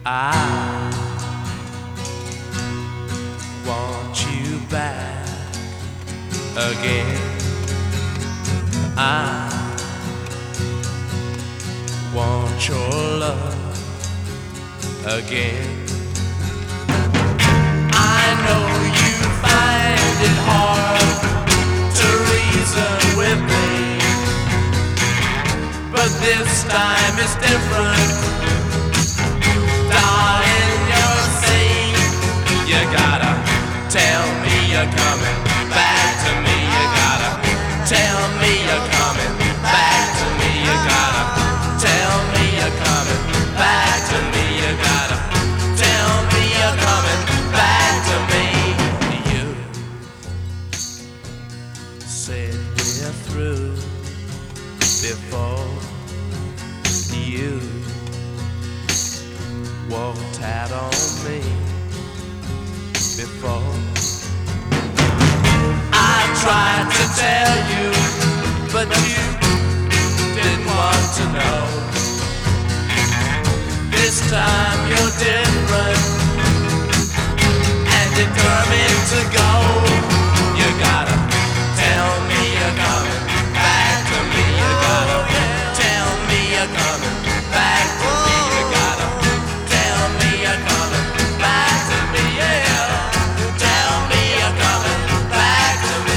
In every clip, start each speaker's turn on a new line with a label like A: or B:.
A: I want you back again. I want your love again. I know you find it hard to reason with me, but this time it's different. Darling, you're saying you gotta tell me you're coming back to me. You gotta tell me you're coming back to me. You gotta tell me you're coming back to me. You gotta tell me you're coming back to me. You said we're through before you walked out on me. Before I tried to tell you, but you didn't want to know. This time you're different and determined to go. You gotta tell me you're coming back to me. You gotta tell me you're coming back to me. You gotta tell me you're coming back to me. Yeah, tell me you're coming back to me.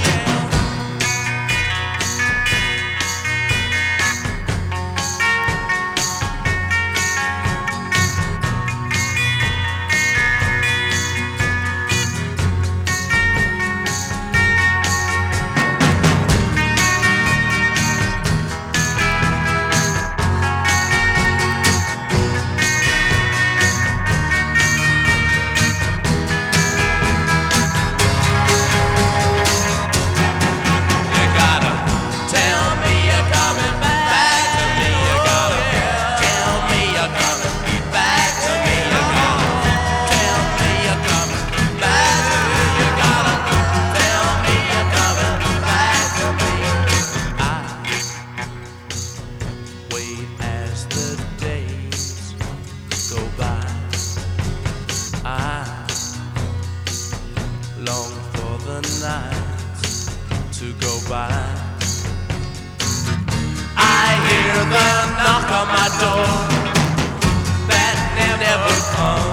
A: Long for the nights to go by. I hear the knock on my door that never comes.